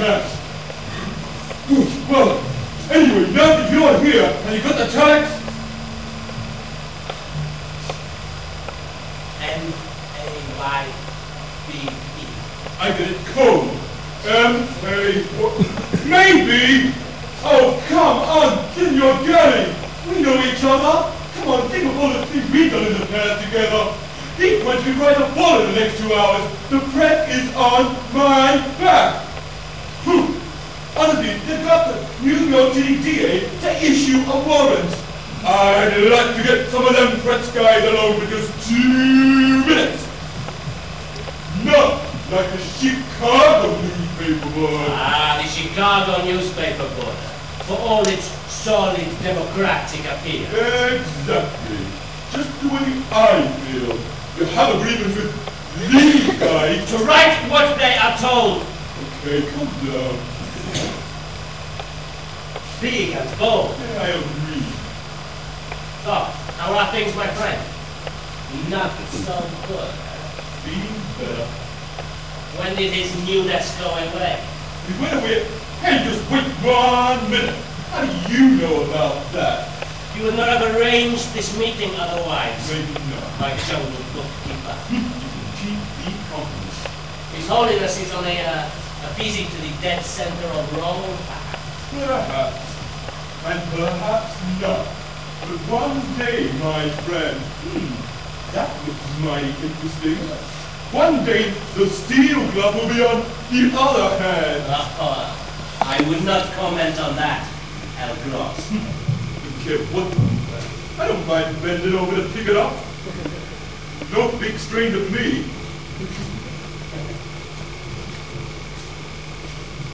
perhaps. Well, anyway, now that you're here, and you got the telex? M-A-Y-B-E. I get it cold. M-A... Maybe! Oh, come on, get in your galley. We know each other. Come on, think of all the things we've done in the past together. He's going to be right up on in the next 2 hours. The press is on my back. Honestly, they've got the New York City DA to issue a warrant. I'd like to get some of them press guys alone for just 2 minutes. Not like the Chicago newspaper boy. Ah, the Chicago newspaper boy. For all its solid democratic appeal. Exactly. Just the way I feel. You have agreement with these guys To write what they are told. Okay, calm down. Big and bold. Yeah, I agree. So, how are things, my friend? Not so good. Feeling better. When did his newness go away? We went away. Hey, just wait 1 minute. How do you know about that? You would not have arranged this meeting otherwise. Maybe not. My jungle bookkeeper. Keep the company. His Holiness is on a visit to the dead center of Rome. Perhaps. And perhaps not. But one day, my friend, that looks mighty interesting. One day, the steel glove will be on the other hand. I would not comment on that, El Gross. Don't care what. I don't mind bending over to pick it up. No big strain to me.